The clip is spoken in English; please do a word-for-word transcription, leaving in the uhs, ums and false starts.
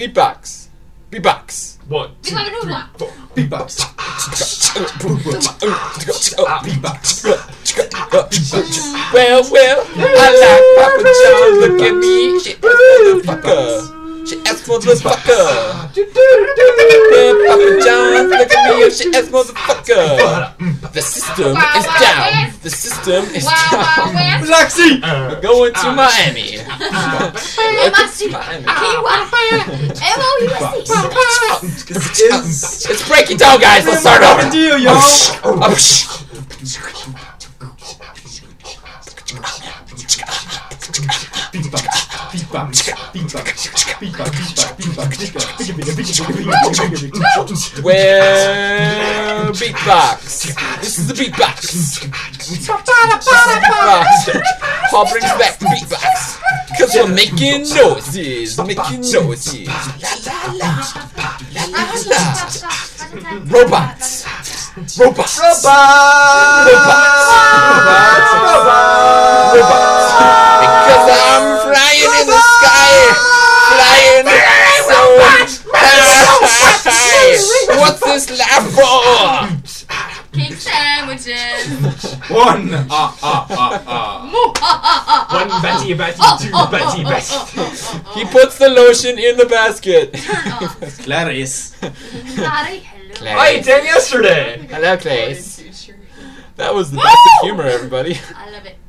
Beatbox. Beatbox. One, two, three, four. Beatbox. Beatbox. Well, well, I like Papa John. Look at me. She asked motherfucker. She asked motherfucker. Yeah, Papa John. Look at me. She asked motherfucker. The system is down. The system is down. Relaxy. We're going to Miami. Let's break it down, guys. Let's start over. Deal, yo. Well, beatbox. This is the beatbox. beatbox. Paul brings back the beatbox. Cause we're making noises. Making noises. La la la. La la la. Robots. Robots. Robots. Robots. Robots. Robots. Because I'm flying in the sky. Flying so high. What's this laugh for? Cake sandwiches. One. Ah, ah, ah, ah. One Betty, Betty, two Betty, Betty. He puts the lotion in the basket. Clarice. Sorry, hello. I ate ten yesterday. Hello, Clarice. That was the best of humor, everybody. I love it.